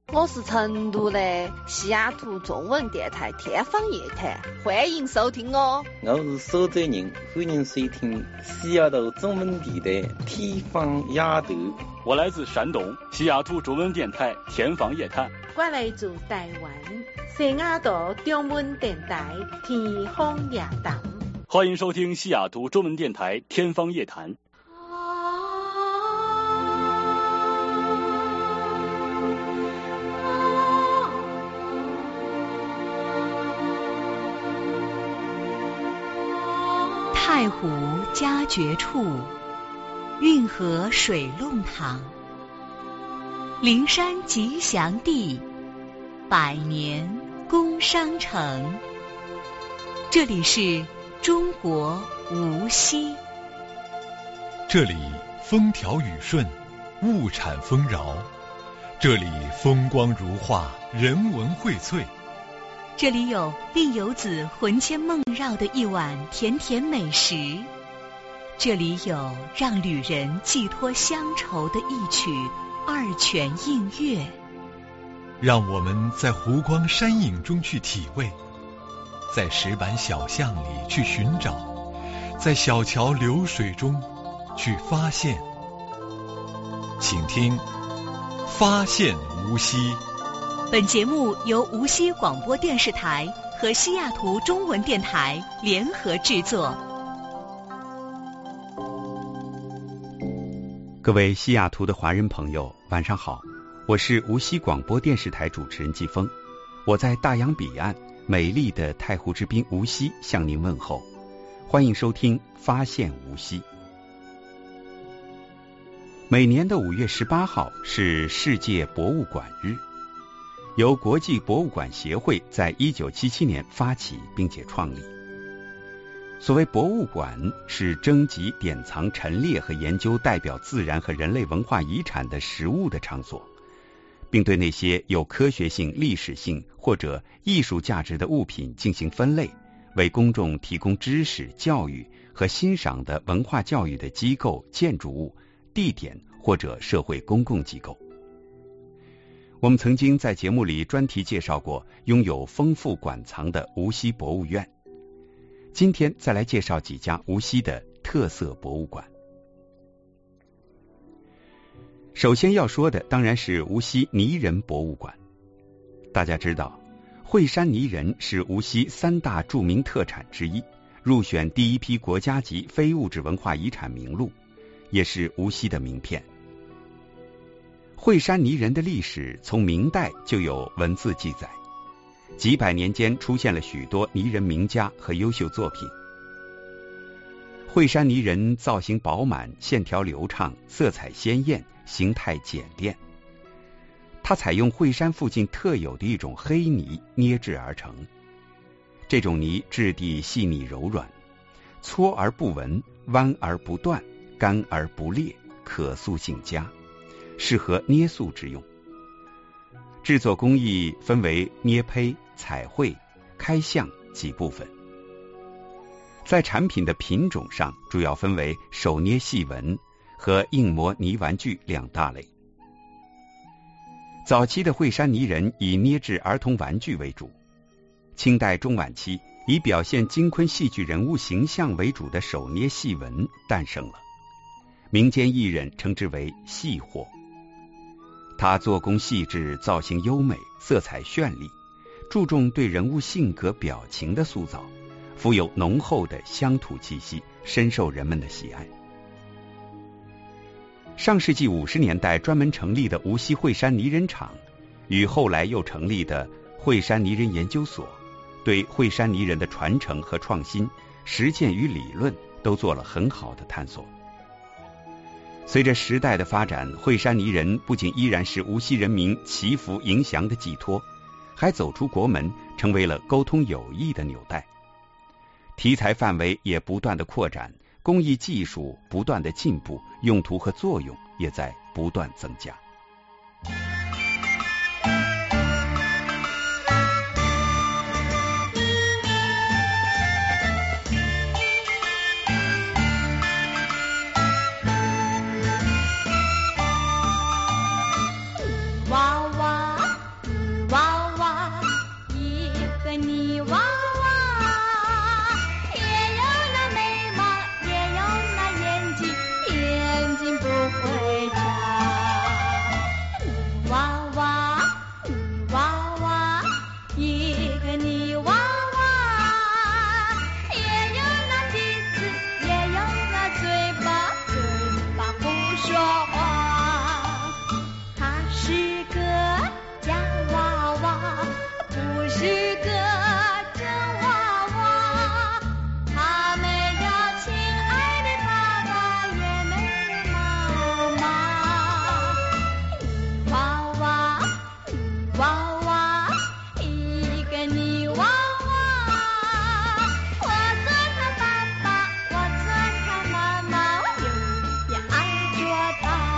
我是成都的西雅图中文电台天方夜谭，欢迎收听哦。 我是苏州人，欢迎收听西雅图中文电台天方夜谭。 我来自山东西雅图中文电台天方夜谭。 我来自台湾西雅图中文电台天方夜谭。 欢迎收听西雅图中文电台天方夜谭。 太湖佳绝处，运河水弄堂，灵山吉祥地，百年工商城。这里是中国无锡。 这里风调雨顺，物产丰饶。这里风光如画，人文荟萃。 这里有令游子魂牵梦绕的一碗甜甜美食，这里有让旅人寄托乡愁的一曲二泉映月。 让我们在湖光山影中去体味，在石板小巷里去寻找，在小桥流水中去发现。请听发现无锡。 本节目由无锡广播电视台和西雅图中文电台联合制作。 各位西雅图的华人朋友，晚上好，我是无锡广播电视台主持人季风，我在大洋彼岸美丽的太湖之滨无锡向您问候，欢迎收听发现无锡。每年的5月18号是世界博物馆日，由国际博物馆协会在1977年发起并且创立。所谓博物馆，是征集、典藏、陈列和研究代表自然和人类文化遗产的实物的场所，并对那些有科学性、历史性或者艺术价值的物品进行分类，为公众提供知识、教育和欣赏的文化教育的机构、建筑物、地点或者社会公共机构。我们曾经在节目里专题介绍过拥有丰富馆藏的无锡博物院，今天再来介绍几家无锡的特色博物馆。首先要说的当然是无锡泥人博物馆。大家知道，惠山泥人是无锡3大著名特产之一，入选第一批国家级非物质文化遗产名录，也是无锡的名片。惠山泥人的历史从明代就有文字记载，几百年间出现了许多泥人名家和优秀作品。惠山泥人造型饱满，线条流畅，色彩鲜艳，形态简练。它采用惠山附近特有的一种黑泥捏制而成，这种泥质地细腻柔软，搓而不纹，弯而不断，干而不裂，可塑性佳，适合捏塑之用。制作工艺分为捏胚、彩绘、开相几部分。在产品的品种上，主要分为手捏细纹和硬模泥玩具2大类。早期的惠山泥人以捏制儿童玩具为主，清代中晚期以表现京昆戏剧人物形象为主的手捏细纹诞生了，民间艺人称之为细货。它做工细致，造型优美，色彩绚丽，注重对人物性格表情的塑造，富有浓厚的乡土气息，深受人们的喜爱。上世纪50年代专门成立的无锡惠山泥人厂，与后来又成立的惠山泥人研究所，对惠山泥人的传承和创新、实践与理论都做了很好的探索。随着时代的发展，惠山泥人不仅依然是无锡人民祈福迎祥的寄托，还走出国门，成为了沟通友谊的纽带。题材范围也不断的扩展，工艺技术不断的进步，用途和作用也在不断增加。 娃娃娃娃，一个泥娃娃，我做他爸爸，我做他妈妈，我永远爱着他。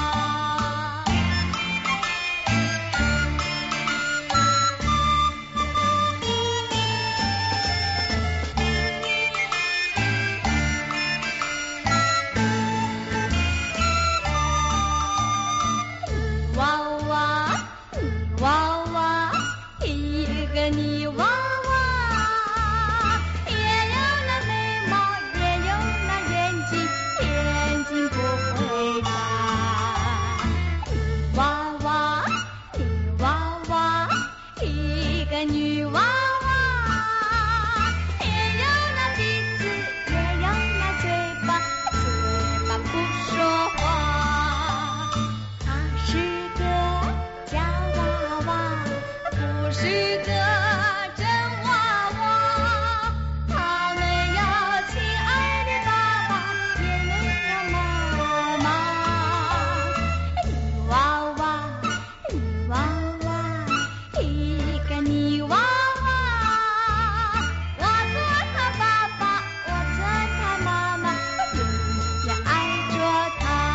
娃娃，泥娃娃，一个泥娃娃，也有那眉毛，也有那眼睛，眼睛不会眨。泥娃娃，泥娃娃，一个女娃娃，也有那鼻子，也有那嘴巴，嘴巴不说话。它是个假娃娃，不是个真娃娃。它没有亲爱的爸爸，也没有妈妈。泥娃娃，泥娃娃，一个泥娃娃，我做他爸爸，我做他妈妈，我永远爱着他。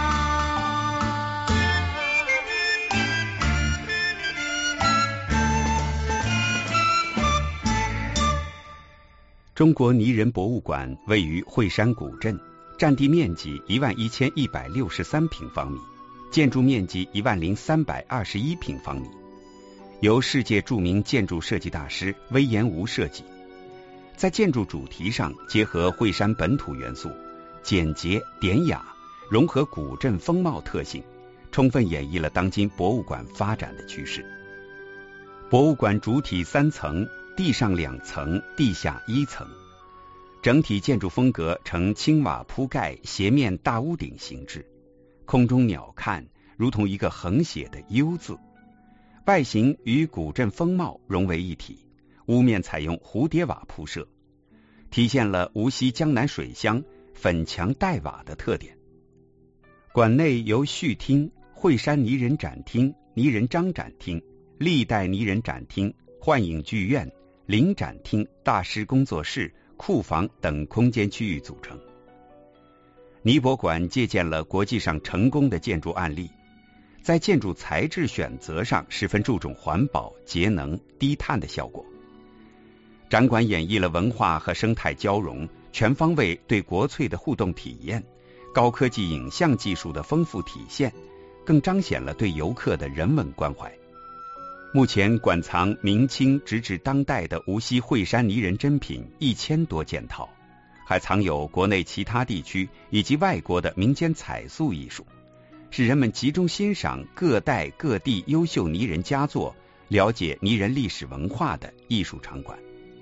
中国泥人博物馆位于惠山古镇，占地面积11163平方米，建筑面积10321平方米，由世界著名建筑设计大师隈研吾设计。在建筑主题上结合惠山本土元素，简洁典雅，融合古镇风貌特性，充分演绎了当今博物馆发展的趋势。博物馆主体3层，地上2层，地下1层，整体建筑风格呈青瓦铺盖斜面大屋顶形制，空中鸟瞰如同一个横写的U字，外形与古镇风貌融为一体，屋面采用蝴蝶瓦铺设，体现了无锡江南水乡粉墙黛瓦的特点。馆内由序厅、惠山泥人展厅、泥人张展厅、历代泥人展厅、幻影剧院、临展厅、大师工作室、库房等空间区域组成。泥博馆借鉴了国际上成功的建筑案例，在建筑材质选择上十分注重环保、节能、低碳的效果。展馆演绎了文化和生态交融，全方位对国粹的互动体验，高科技影像技术的丰富体现，更彰显了对游客的人文关怀。目前馆藏明清直至当代的无锡惠山泥人珍品1000多件套，还藏有国内其他地区以及外国的民间彩塑艺术，使人们集中欣赏各代各地优秀泥人佳作，了解泥人历史文化的艺术场馆。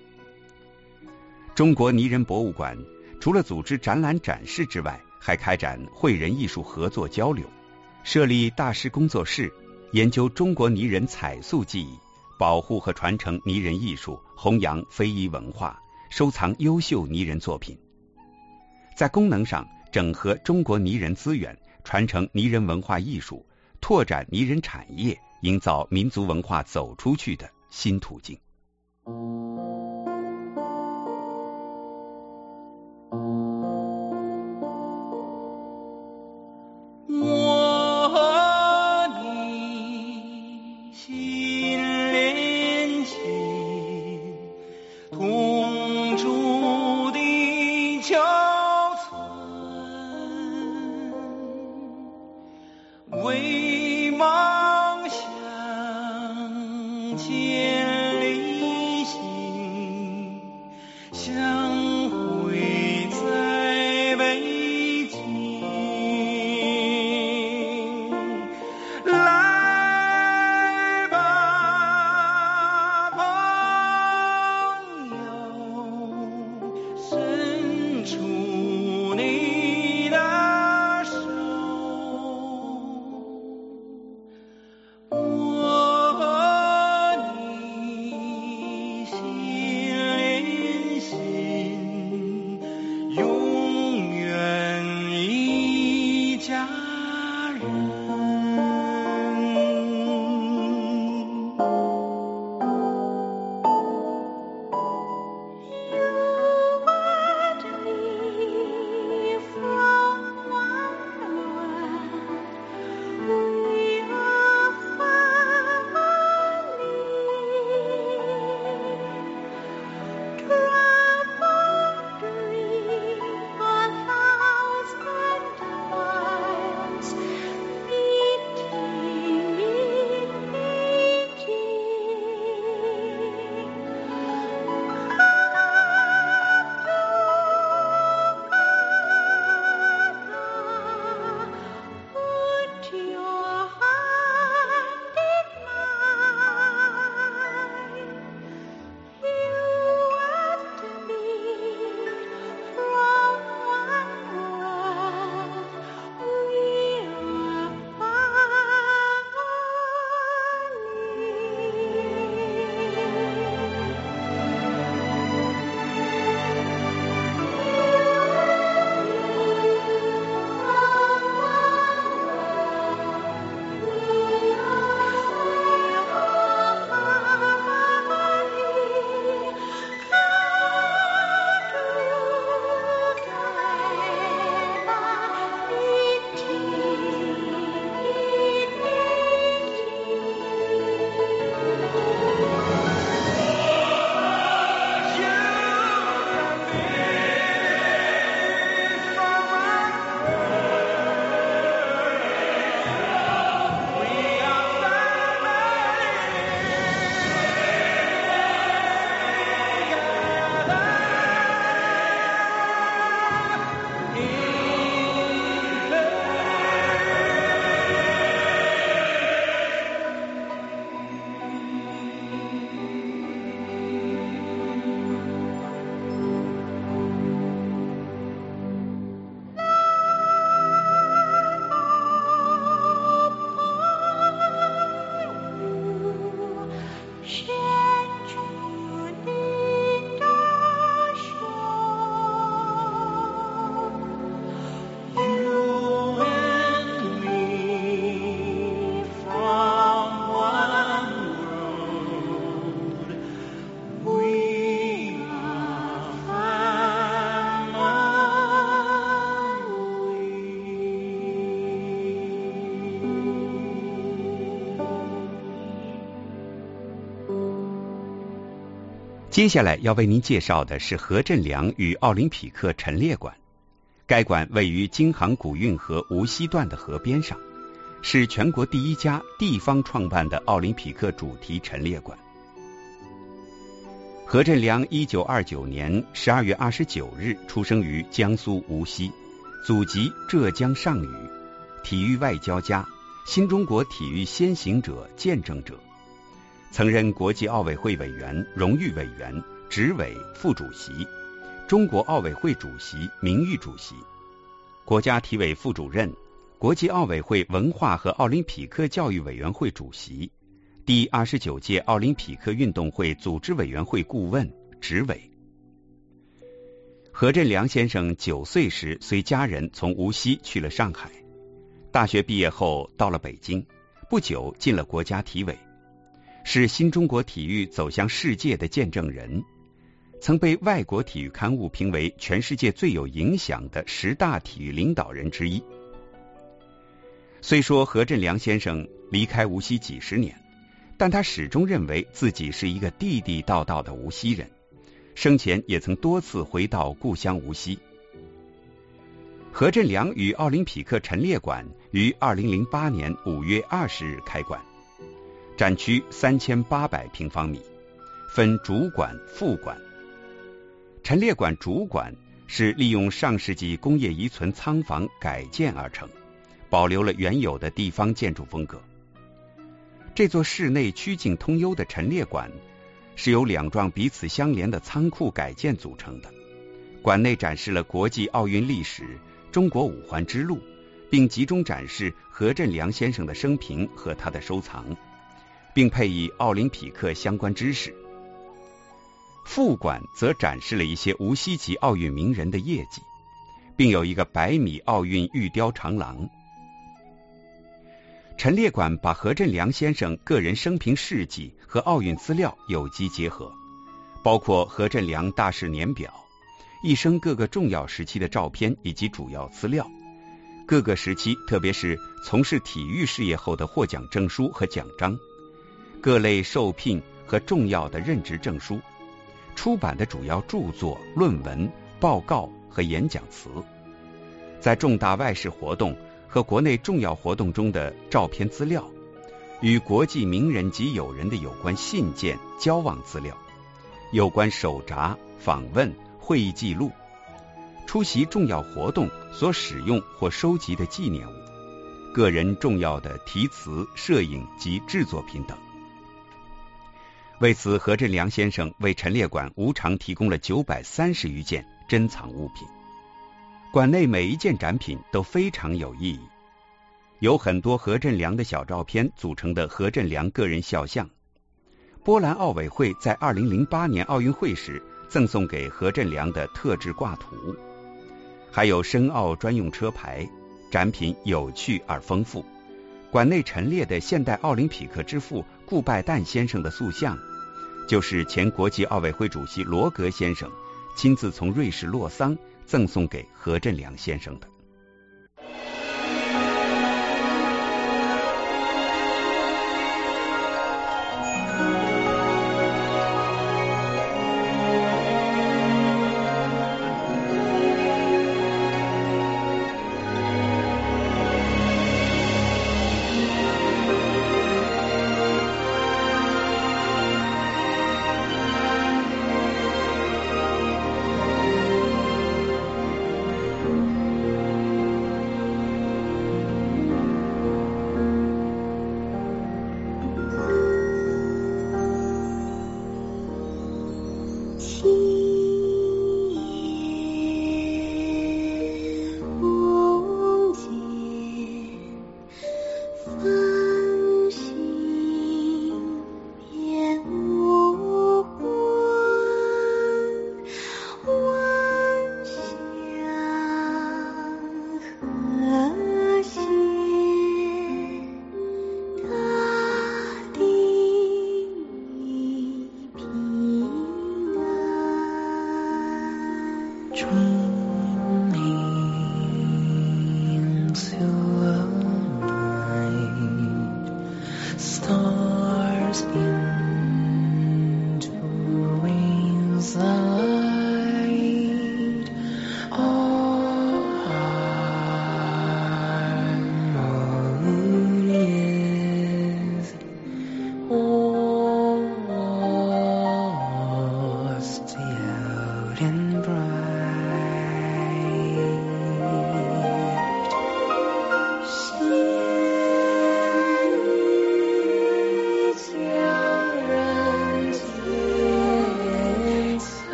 中国泥人博物馆除了组织展览展示之外，还开展会人艺术合作交流，设立大师工作室，研究中国泥人彩塑技艺，保护和传承泥人艺术，弘扬非遗文化，收藏优秀泥人作品。在功能上整合中国泥人资源，传承泥人文化艺术，拓展泥人产业，营造民族文化走出去的新途径。 接下来要为您介绍的是何振良与奥林匹克陈列馆。该馆位于京杭古运河无锡段的河边上，是全国第一家地方创办的奥林匹克主题陈列馆。何振良1929年12月29日出生于江苏无锡，祖籍浙江上虞，体育外交家，新中国体育先行者、见证者，曾任国际奥委会委员、荣誉委员、执委、副主席，中国奥委会主席、名誉主席，国家体委副主任，国际奥委会文化和奥林匹克教育委员会主席，第29届奥林匹克运动会组织委员会顾问、执委。何振良先生9岁时随家人从无锡去了上海，大学毕业后到了北京，不久进了国家体委，是新中国体育走向世界的见证人，曾被外国体育刊物评为全世界最有影响的10大体育领导人之一。虽说何振良先生离开无锡几十年，但他始终认为自己是一个地地道道的无锡人，生前也曾多次回到故乡无锡。何振良与奥林匹克陈列馆于2008年5月20日开馆，展区3800平方米，分主馆、副馆。陈列馆主馆是利用上世纪工业遗存仓房改建而成，保留了原有的地方建筑风格。这座室内曲径通幽的陈列馆是由2幢彼此相连的仓库改建组成的。馆内展示了国际奥运历史、中国五环之路，并集中展示何振良先生的生平和他的收藏，并配以奥林匹克相关知识。副馆则展示了一些无锡籍奥运名人的业绩，并有一个100米奥运玉雕长廊。陈列馆把何振良先生个人生平事迹和奥运资料有机结合，包括何振良大事年表、一生各个重要时期的照片以及主要资料，各个时期特别是从事体育事业后的获奖证书和奖章，各类受聘和重要的任职证书，出版的主要著作、论文、报告和演讲词，在重大外事活动和国内重要活动中的照片资料，与国际名人及友人的有关信件、交往资料，有关手札、访问、会议记录，出席重要活动所使用或收集的纪念物，个人重要的题词、摄影及制作品等。为此，何振良先生为陈列馆无偿提供了930余件珍藏物品。馆内每一件展品都非常有意义，有很多何振良的小照片组成的何振良个人肖像。波兰奥委会在2008年奥运会时赠送给何振良的特制挂图，还有申奥专用车牌，展品有趣而丰富。馆内陈列的现代奥林匹克之父顾拜旦先生的塑像，就是前国际奥委会主席罗格先生亲自从瑞士洛桑赠送给何振良先生的。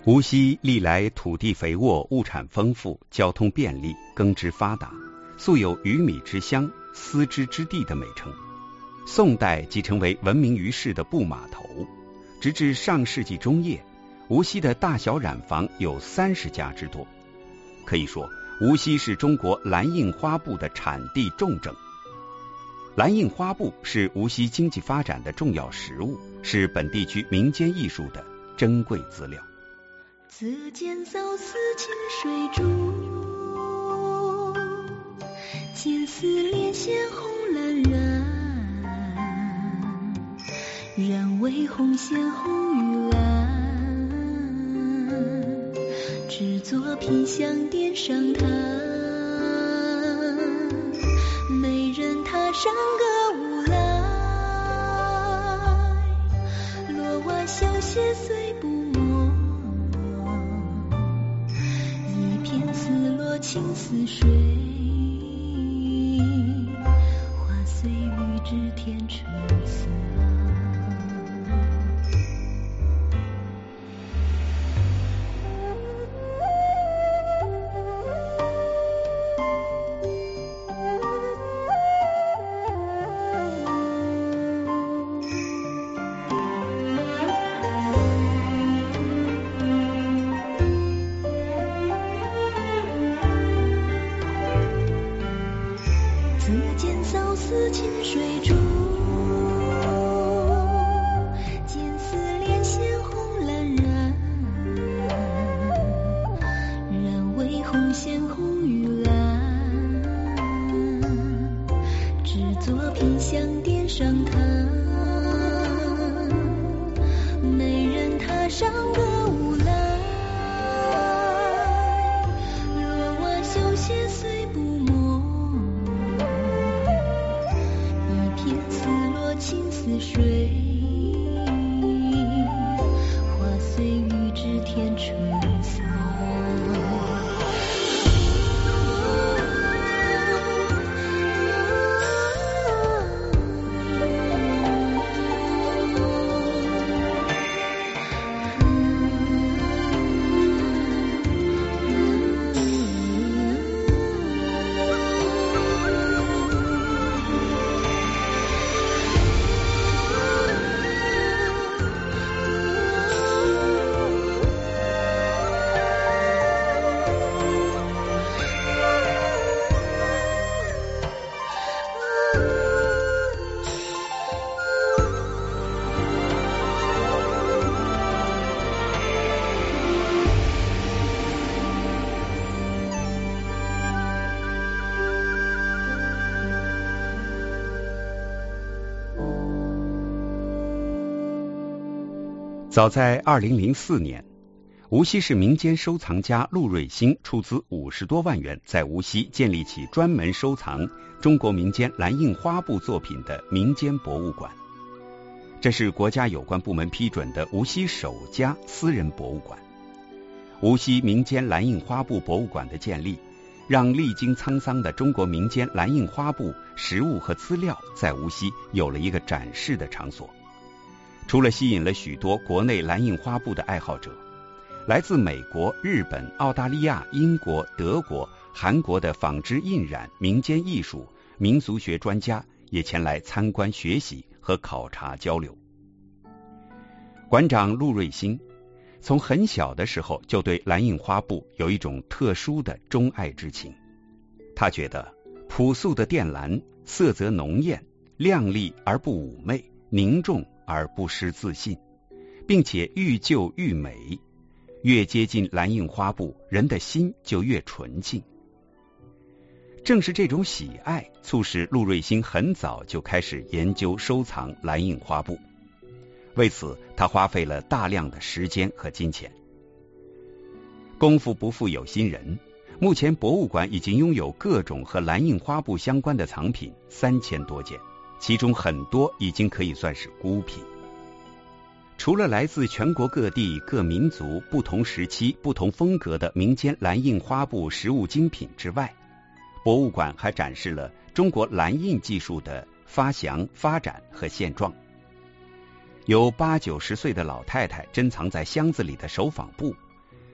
无锡历来土地肥沃，物产丰富，交通便利，耕织发达，素有鱼米之乡、丝织之地的美称。宋代即成为闻名于世的布码头，直至上世纪中叶，无锡的大小染坊有30家之多。可以说，无锡是中国蓝印花布的产地重镇。蓝印花布是无锡经济发展的重要实物，是本地区民间艺术的珍贵资料。 自见早似清水珠，见似莲线红蓝染，染为红线红与蓝，制作品香点上它，美人踏上歌舞来，罗袜绣鞋虽不情似水，花虽雨知天春色。早似清水珠，见似莲线红蓝染，染为红线红与蓝，制作品香点上它，美人踏上歌舞来，罗袜绣鞋虽不情似水，花虽雨知天春色。 早在2004年，无锡市民间收藏家陆瑞兴出资50多万元，在无锡建立起专门收藏中国民间蓝印花布作品的民间博物馆。这是国家有关部门批准的无锡首家私人博物馆。无锡民间蓝印花布博物馆的建立，让历经沧桑的中国民间蓝印花布实物和资料在无锡有了一个展示的场所。除了吸引了许多国内蓝印花布的爱好者，来自美国、日本、澳大利亚、英国、德国、韩国的纺织印染、民间艺术、民族学专家也前来参观学习和考察交流。馆长陆瑞兴从很小的时候就对蓝印花布有一种特殊的钟爱之情。他觉得朴素的靛蓝色泽浓艳，亮丽而不妩媚，凝重而不失自信，并且愈旧愈美。越接近蓝印花布，人的心就越纯净。正是这种喜爱，促使陆瑞兴很早就开始研究收藏蓝印花布。为此，他花费了大量的时间和金钱。功夫不负有心人，目前博物馆已经拥有各种和蓝印花布相关的藏品3000多件，其中很多已经可以算是孤品。除了来自全国各地各民族不同时期不同风格的民间蓝印花布实物精品之外，博物馆还展示了中国蓝印技术的发祥、发展和现状。有80、90岁的老太太珍藏在箱子里的手纺布，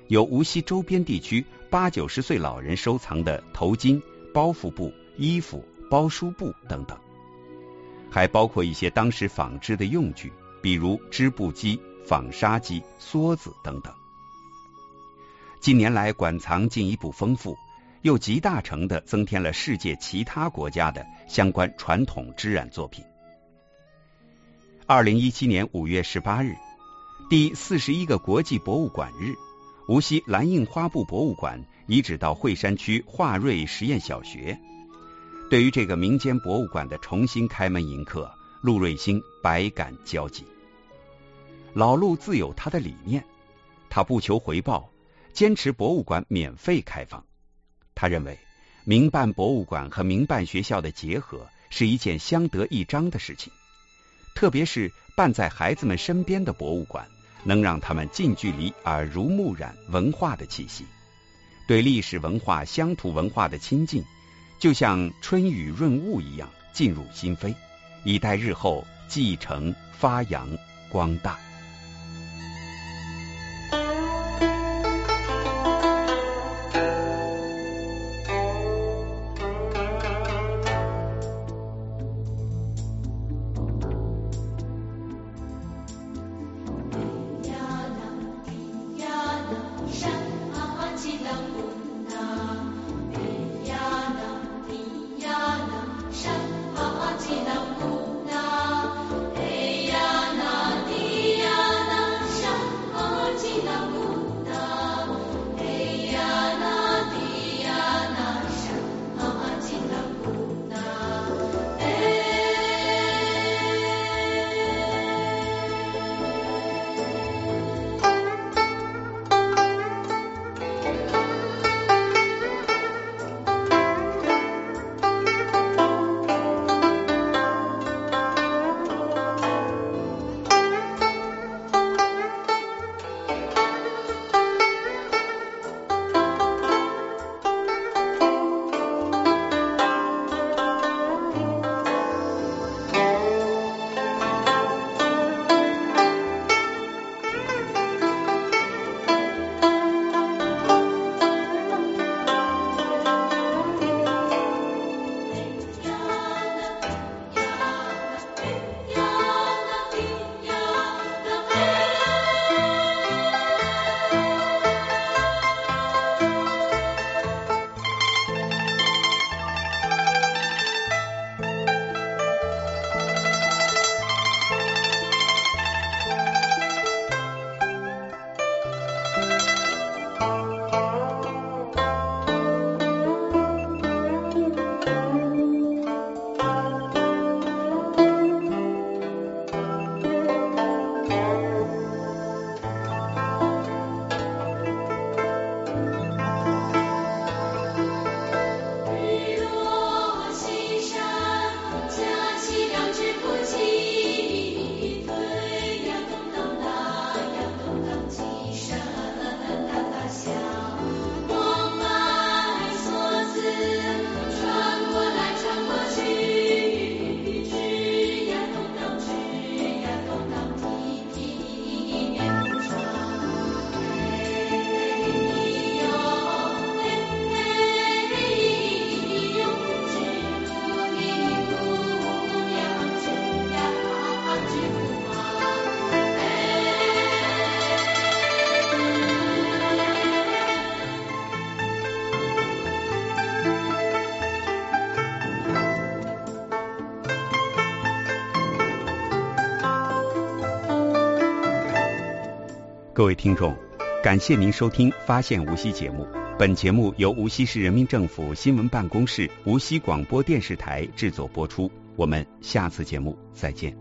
有无锡周边地区80-90岁老人收藏的头巾、包袱布、衣服、包书布等等，还包括一些当时纺织的用具，比如织布机、纺纱机、梭子等等。近年来馆藏进一步丰富，又极大程地增添了世界其他国家的相关传统织染作品。2017年5月18日，第41个国际博物馆日，无锡蓝印花布博物馆移址到惠山区华瑞实验小学。对于这个民间博物馆的重新开门迎客，陆瑞星百感交集。老陆自有他的理念，他不求回报，坚持博物馆免费开放。他认为民办博物馆和民办学校的结合是一件相得益彰的事情，特别是办在孩子们身边的博物馆，能让他们近距离耳濡目染文化的气息，对历史文化、乡土文化的亲近，就像春雨润物一样进入心扉，以待日后继承、发扬、光大。各位听众，感谢您收听《发现无锡》节目。本节目由无锡市人民政府新闻办公室、无锡广播电视台制作播出。我们下次节目再见。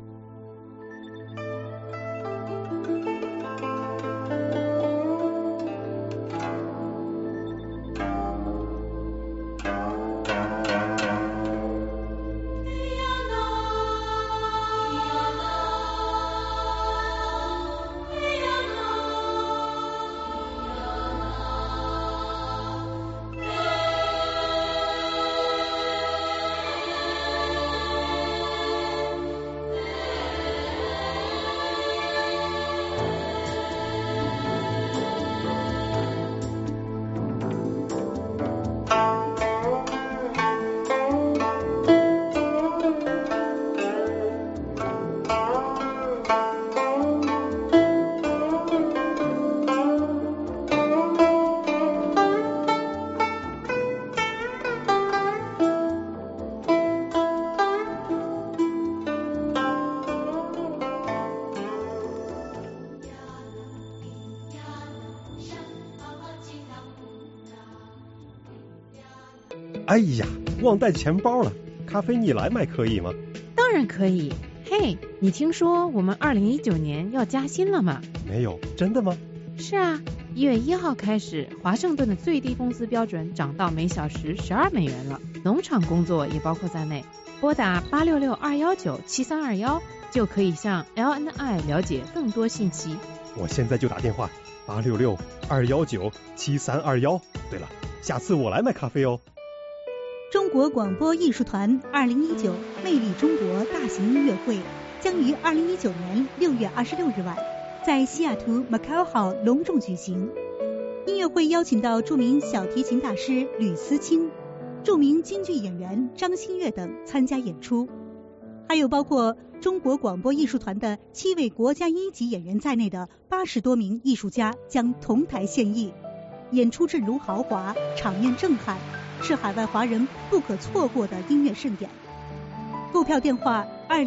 哎呀，忘带钱包了，咖啡你来买可以吗？ 当然可以。嘿，你听说我们2019年要加薪了吗？ 没有，真的吗？ 是啊，1月1号开始，华盛顿的最低工资标准涨到每小时12美元了，农场工作也包括在内。拨打866-219-7321就可以向 LNI 了解更多信息。 我现在就打电话，866-219-7321。对了，下次我来买咖啡哦。 中国广播艺术团2019魅力中国大型音乐会将于2019年6月26日晚在西雅图 Macau 号隆重举行。音乐会邀请到著名小提琴大师吕思清、著名京剧演员张馨月等参加演出，还有包括中国广播艺术团的7位国家一级演员在内的80多名艺术家将同台献艺，演出阵容豪华，场面震撼，是海外华人不可错过的音乐盛典。购票电话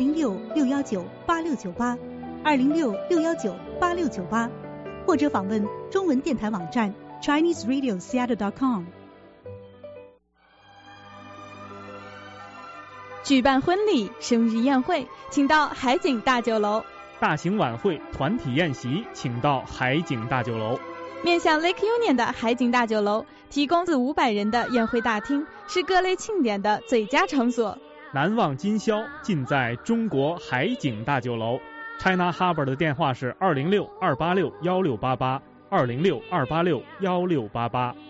206-619-8698，206-619-8698，或者访问中文电台网站 ChineseRadioSeattle.com。 举办婚礼、生日宴会，请到海景大酒楼； 大型晚会、团体宴席，请到海景大酒楼。 面向 Lake Union 的海景大酒楼提供400-500人的宴会大厅，是各类庆典的最佳场所。 难忘今宵尽在中国海景大酒楼。China Harbor 的电话是206-286-1688，206-286-1688。